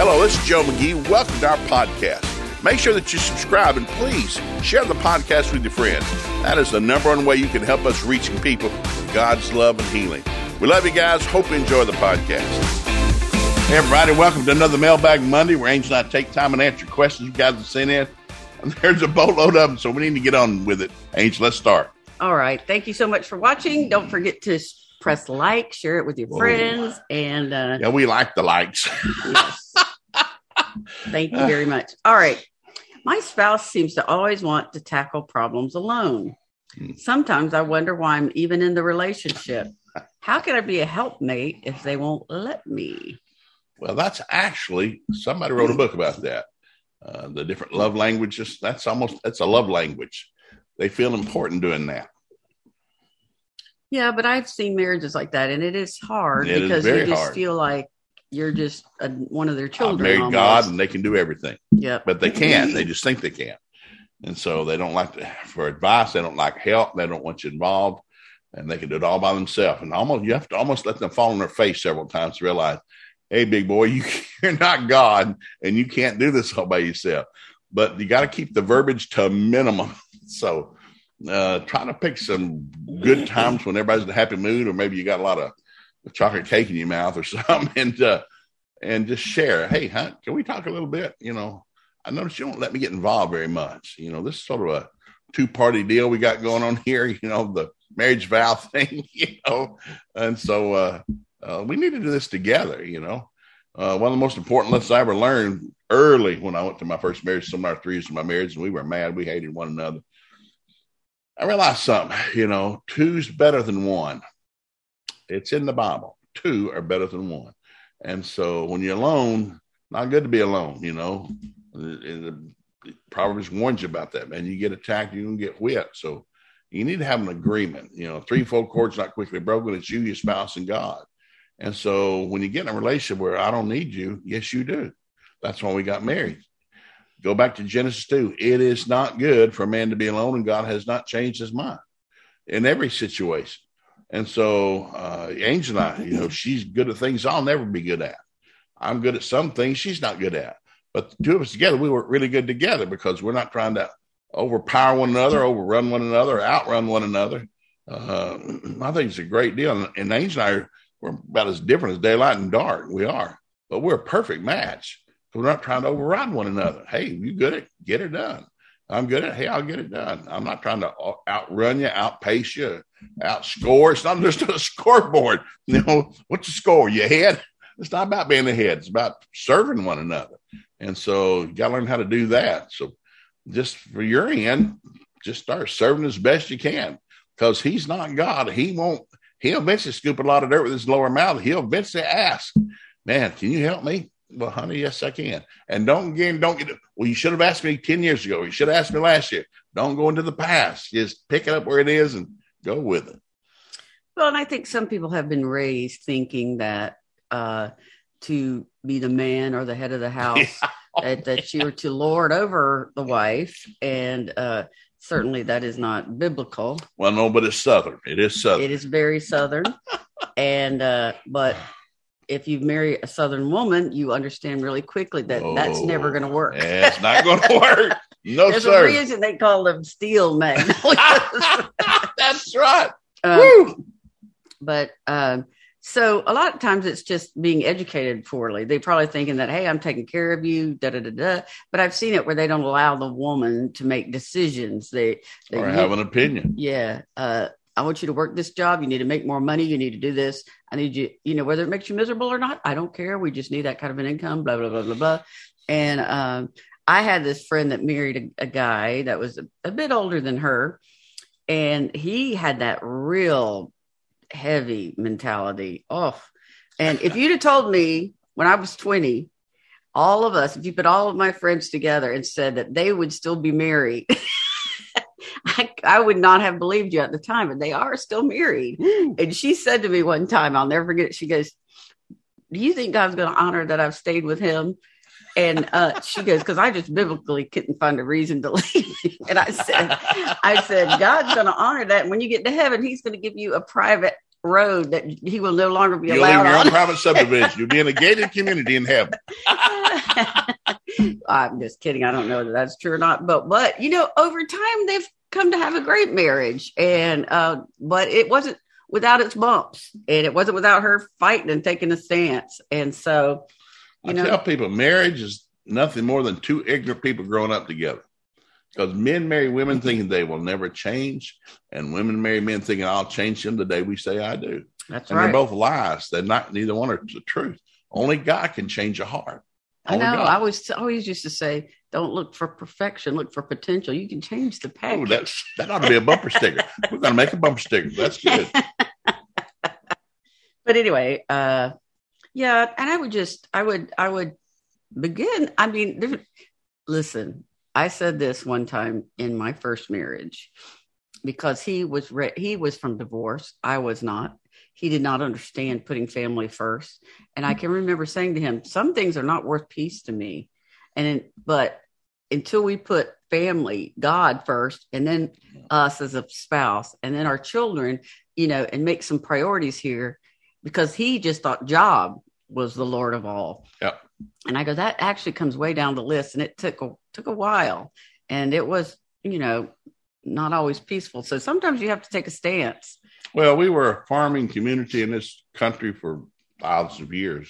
Hello, this is Joe McGee. Welcome to our podcast. Make sure that you subscribe and please share the podcast with your friends. That is the number one way you can help us reaching people with God's love and healing. We love you guys. Hope you enjoy the podcast. Hey, everybody. Welcome to another Mailbag Monday where Angel and I take time and answer questions you guys have sent in. And there's a boatload of them, so we need to get on with it. Angel, let's start. All right. Thank you so much for watching. Don't forget to press like, share it with your friends. And yeah, we like the likes. Yes. Thank you very much. All right. My spouse seems to always want to tackle problems alone. Sometimes I wonder why I'm even in the relationship. How can I be a helpmate if they won't let me? Well, that's actually, somebody wrote a book about that. The different love languages. That's a love language. They feel important doing that. Yeah, but I've seen marriages like that, and it is hard because you just feel like you're just one of their children. I married God, and they can do everything. Yeah, but they can't. They just think they can, and so they don't like for advice. They don't like help. They don't want you involved, and they can do it all by themselves. And you have to almost let them fall on their face several times to realize, hey, big boy, you're not God, and you can't do this all by yourself. But you got to keep the verbiage to a minimum. So try to pick some good times when everybody's in a happy mood, or maybe you got a lot of chocolate cake in your mouth or something, and just share. Hey, can we talk a little bit? I noticed you don't let me get involved very much. This is sort of a two-party deal we got going on here, the marriage vow thing, and so we need to do this together. One of the most important lessons I ever learned early when I went to my first marriage, some of our 3 years of my marriage, and we were mad. We hated one another. I realized something, two's better than one. It's in the Bible. 2 are better than 1. And so when you're alone, not good to be alone, The Proverbs warns you about that, man. You get attacked, you can get whipped. So you need to have an agreement. Threefold cord's not quickly broken. It's you, your spouse, and God. And so when you get in a relationship where I don't need you, yes, you do. That's why we got married. Go back to Genesis 2. It is not good for a man to be alone, and God has not changed his mind in every situation. And so Angel and I, she's good at things I'll never be good at. I'm good at some things she's not good at. But the two of us together, we work really good together because we're not trying to overpower one another, overrun one another, outrun one another. I think it's a great deal. And Angel and I, we're about as different as daylight and dark. We are. But we're a perfect match. We're not trying to override one another. Hey, you good at it? Get it done. I'm good at it. Hey, I'll get it done. I'm not trying to outrun you, outpace you, outscore. It's not just a scoreboard. What's the score? You ahead? It's not about being ahead. It's about serving one another. And so you got to learn how to do that. So just for your end, just start serving as best you can because he's not God. He'll eventually scoop a lot of dirt with his lower mouth. He'll eventually ask, man, can you help me? Well, honey, yes, I can. And don't get, well, you should have asked me 10 years ago. You should have asked me last year. Don't go into the past. Just pick it up where it is and go with it. Well, and I think some people have been raised thinking that to be the man or the head of the house, that you're to lord over the wife. And certainly that is not biblical. Well, no, but it's Southern. It is Southern. It is very Southern. And, but if you marry a Southern woman, you understand really quickly that that's never going to work. Yeah, it's not going to work. No, There's sir. a reason they call them steel magnolias. That's right. But so a lot of times it's just being educated poorly. They probably thinking that, hey, I'm taking care of you, da-da-da-da. But I've seen it where they don't allow the woman to make decisions. They have an opinion. Yeah. I want you to work this job. You need to make more money. You need to do this. I need you, whether it makes you miserable or not, I don't care. We just need that kind of an income, blah, blah, blah, blah, blah. And I had this friend that married a guy that was a bit older than her. And he had that real heavy mentality. Oh, and if you'd have told me when I was 20, all of us, if you put all of my friends together and said that they would still be married, I would not have believed you at the time, but they are still married. And she said to me one time, I'll never forget it. She goes, do you think God's going to honor that I've stayed with him? And she goes, because I just biblically couldn't find a reason to leave. And I said, God's going to honor that. And when you get to heaven, he's going to give you a private road that he will no longer be allowed on. You'll live your own private subdivision. You'll be in a gated community in heaven. I'm just kidding. I don't know whether that's true or not, but over time they've come to have a great marriage, and but it wasn't without its bumps, and it wasn't without her fighting and taking a stance. And so, I tell people, marriage is nothing more than two ignorant people growing up together. Because men marry women thinking they will never change, and women marry men thinking I'll change them the day we say I do. That's and right. They're both lies. They're not. Neither one are the truth. Only God can change a heart. I know. I always used to say, don't look for perfection, look for potential. You can change the package. That ought to be a bumper sticker. We're going to make a bumper sticker. That's good. But anyway, and I would begin. I mean, listen, I said this one time in my first marriage because he was from divorce. I was not. He did not understand putting family first. And I can remember saying to him, some things are not worth peace to me. But until we put family, God first, and then us as a spouse, and then our children, and make some priorities here, because he just thought job was the Lord of all. Yep. And I go, that actually comes way down the list. And it took a while, and it was, not always peaceful. So sometimes you have to take a stance. Well, we were a farming community in this country for thousands of years.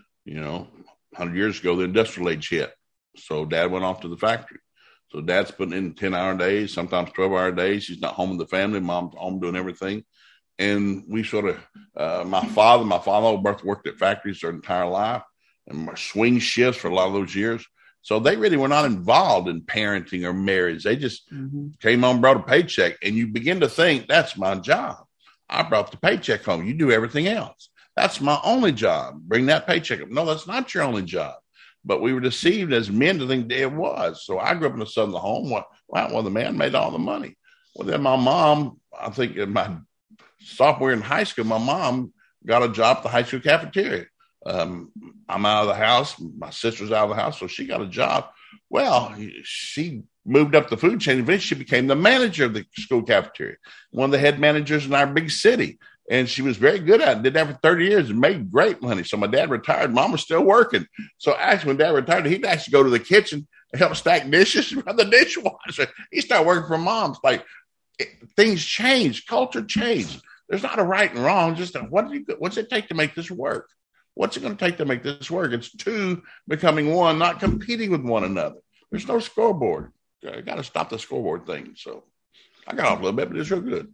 100 years ago, the industrial age hit. So Dad went off to the factory. So Dad's putting in 10-hour days, sometimes 12-hour days. He's not home with the family. Mom's home doing everything. And we sort of, my father both worked at factories their entire life and swing shifts for a lot of those years. So they really were not involved in parenting or marriage. They just came home, brought a paycheck, and you begin to think, that's my job. I brought the paycheck home. You do everything else. That's my only job. Bring that paycheck up. No, that's not your only job. But we were deceived as men to think it was. So I grew up in a southern home. Well, the man made all the money. Well, then my mom, I think in my sophomore in high school, my mom got a job at the high school cafeteria. I'm out of the house. My sister's out of the house, so she got a job. Well, she moved up the food chain. Eventually, she became the manager of the school cafeteria, one of the head managers in our big city. And she was very good at it. Did that for 30 years and made great money. So my dad retired. Mom was still working. So actually, when Dad retired, he'd actually go to the kitchen and help stack dishes, run the dishwasher. He started working for Mom. Things change. Culture changed. There's not a right and wrong. Just what's it take to make this work? What's it going to take to make this work? It's two becoming one, not competing with one another. There's no scoreboard. I got to stop the scoreboard thing. So I got off a little bit, but it's real good.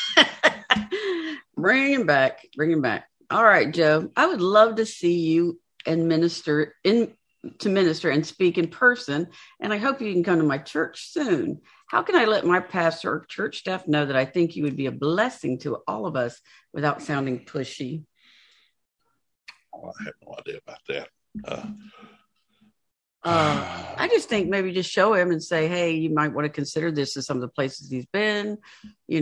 Bring him back. All right, Joe. I would love to see you and minister and speak in person. And I hope you can come to my church soon. How can I let my pastor or church staff know that I think you would be a blessing to all of us without sounding pushy? I have no idea about that. I just think maybe just show him and say, hey, you might want to consider this as some of the places he's been. You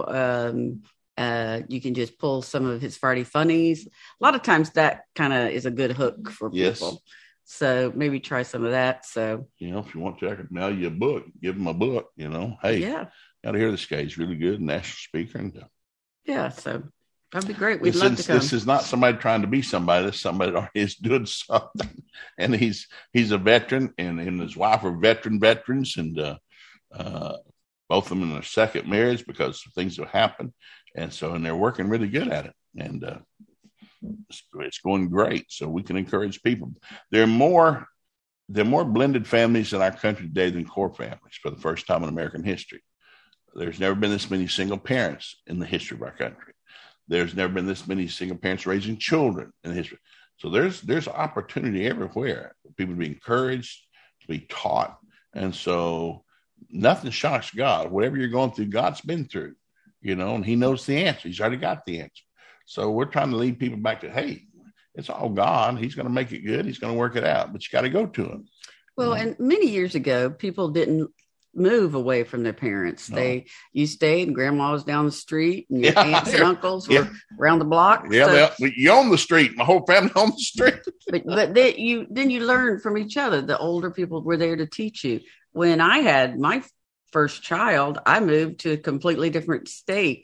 can just pull some of his Friday funnies. A lot of times that kind of is a good hook for people. Yes. So maybe try some of that. So, if you want to, I could mail you a book, give him a book, hey, got to hear this guy. He's really good, national speaker. And so that'd be great. We'd love to come. This is not somebody trying to be somebody. This is somebody that is doing something. And he's a veteran, and his wife are veterans, and both of them in their second marriage because things have happened. And they're working really good at it. And it's going great. So we can encourage people. There are more blended families in our country today than core families for the first time in American history. There's never been this many single parents in the history of our country. There's never been this many single parents raising children in history. So there's opportunity everywhere for people to be encouraged, to be taught. And so nothing shocks God. Whatever you're going through, God's been through, and he knows the answer. He's already got the answer. So we're trying to lead people back to, hey, it's all God. He's going to make it good. He's going to work it out, but you got to go to him. Well, and many years ago, people didn't move away from their parents. No. You stayed, and grandma was down the street, and your aunts and uncles were around the block. Yeah, you own the street. My whole family owned the street. but then you learn from each other. The older people were there to teach you. When I had my first child, I moved to a completely different state.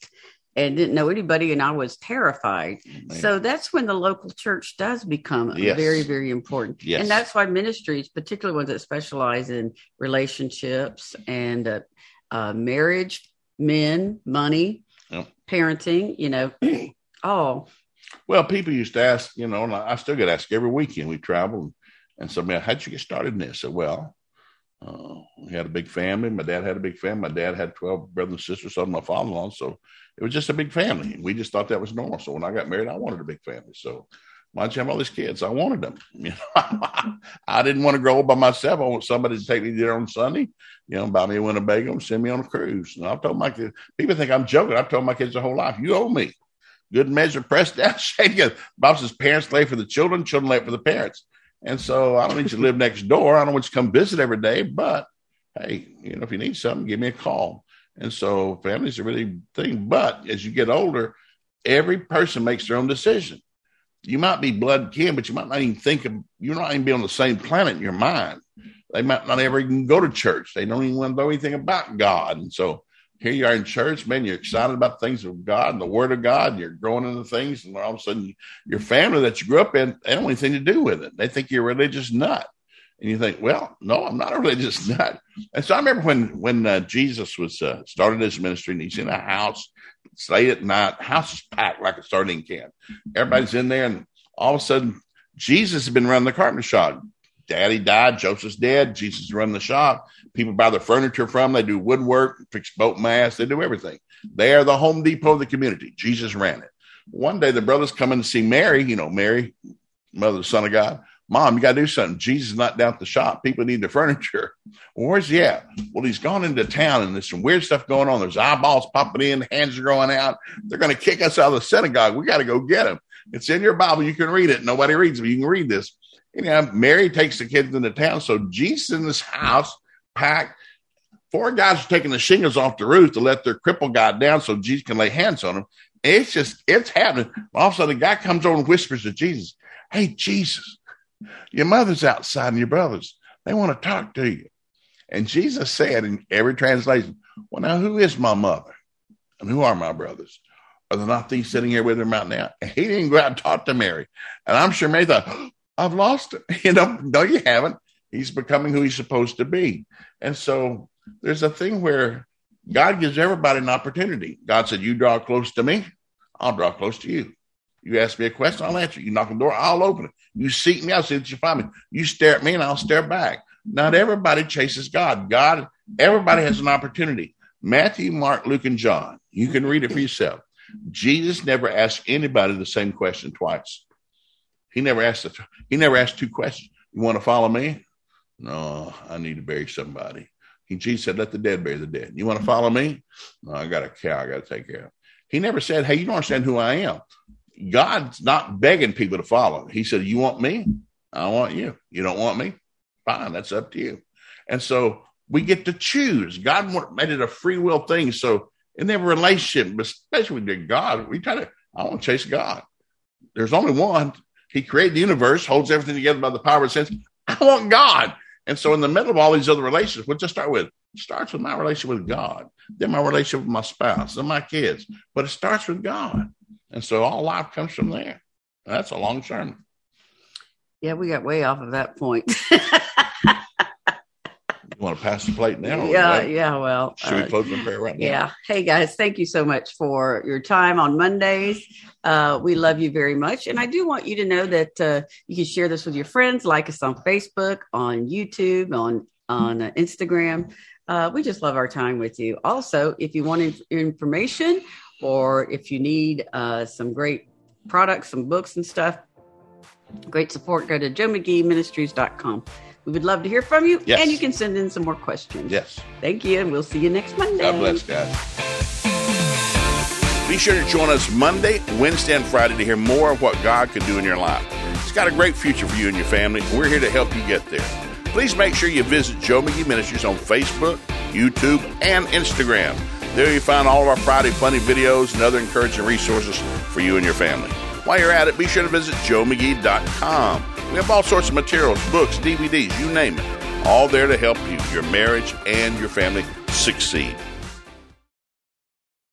and didn't know anybody, and I was terrified. Man. So that's when the local church does become Yes. very, very important. Yes. And that's why ministries, particularly ones that specialize in relationships and marriage, men, money, Yep. parenting, all. Well, people used to ask, and I still get asked every weekend. We travel, and so, man, how'd you get started in this? I said, well, we had a big family. My dad had a big family. My dad had 12 brothers and sisters, so did my father-in-law. So it was just a big family. We just thought that was normal. So when I got married, I wanted a big family. So why don't you have all these kids? I wanted them. I didn't want to grow up by myself. I want somebody to take me there on Sunday, buy me a Winnebago and send me on a cruise. And I've told my kids, people think I'm joking. I've told my kids their whole life, you owe me. Good measure, pressed down, shaken. Bob says parents lay for the children, children lay for the parents. And so I don't need you to live next door. I don't want you to come visit every day, but hey, if you need something, give me a call. And so families are really thing. But as you get older, every person makes their own decision. You might be blood kin, but you might not even you're not even be on the same planet in your mind. They might not ever even go to church. They don't even want to know anything about God. And so here you are in church, man, you're excited about things of God and the word of God. And you're growing into things. And all of a sudden your family that you grew up in, they don't want anything to do with it. They think you're a religious nut. And you think, well, no, I'm not a religious nut. And so I remember when Jesus was started his ministry, and he's in a house, it's late at night, house is packed like a sardine can. Everybody's in there, and all of a sudden, Jesus has been running the carpenter shop. Daddy died, Joseph's dead, Jesus is running the shop. People buy their furniture from, they do woodwork, fix boat masts, they do everything. They are the Home Depot of the community. Jesus ran it. One day, the brothers come in to see Mary, Mary, mother of the Son of God. Mom, you got to do something. Jesus is not down at the shop. People need their furniture. Well, where's he at? Well, he's gone into town, and there's some weird stuff going on. There's eyeballs popping in, hands are growing out. They're going to kick us out of the synagogue. We got to go get him. It's in your Bible. You can read it. Nobody reads it, but you can read this. Mary takes the kids into town. So Jesus in this house, packed. 4 guys are taking the shingles off the roof to let their crippled guy down so Jesus can lay hands on him. It's happening. All of a sudden, the guy comes over and whispers to Jesus, hey, Jesus, your mother's outside and your brothers, they want to talk to you. And Jesus said in every translation, well, now who is my mother? And who are my brothers? Are there not these sitting here with him right now? And he didn't go out and talk to Mary. And I'm sure Mary thought, I've lost him. No, you haven't. He's becoming who he's supposed to be. And so there's a thing where God gives everybody an opportunity. God said, you draw close to me, I'll draw close to you. You ask me a question, I'll answer. You knock on the door, I'll open it. You seek me, I'll see that you find me. You stare at me, and I'll stare back. Not everybody chases God. Everybody has an opportunity. Matthew, Mark, Luke, and John. You can read it for yourself. Jesus never asked anybody the same question twice. He never asked 2 questions. You want to follow me? No, I need to bury somebody. Jesus said, let the dead bury the dead. You want to follow me? No, I got a cow I got to take care of. He never said, hey, you don't understand who I am. God's not begging people to follow. He said, you want me? I want you. You don't want me? Fine, that's up to you. And so we get to choose. God made it a free will thing. So in every relationship, especially with God, I want to chase God. There's only one. He created the universe, holds everything together by the power of sense. I want God. And so in the middle of all these other relationships, what does it start with? It starts with my relationship with God, then my relationship with my spouse, then my kids. But it starts with God. And so all life comes from there. That's a long sermon. Yeah, we got way off of that point. You want to pass the plate now? Yeah. Well, should we close the prayer right now? Yeah. Hey guys, thank you so much for your time on Mondays. We love you very much, and I do want you to know that you can share this with your friends, like us on Facebook, on YouTube, on Instagram. We just love our time with you. Also, if you want information, or if you need some great products, some books and stuff, great support, go to JoeMcGeeMinistries.com. We would love to hear from you, and you can send in some more questions. Yes. Thank you, and we'll see you next Monday. God bless, guys. Be sure to join us Monday, Wednesday, and Friday to hear more of what God can do in your life. It's got a great future for you and your family, and we're here to help you get there. Please make sure you visit Joe McGee Ministries on Facebook, YouTube, and Instagram. There you find all of our Friday funny videos and other encouraging resources for you and your family. While you're at it, be sure to visit JoeMcGee.com. We have all sorts of materials, books, DVDs, you name it, all there to help you, your marriage, and your family succeed.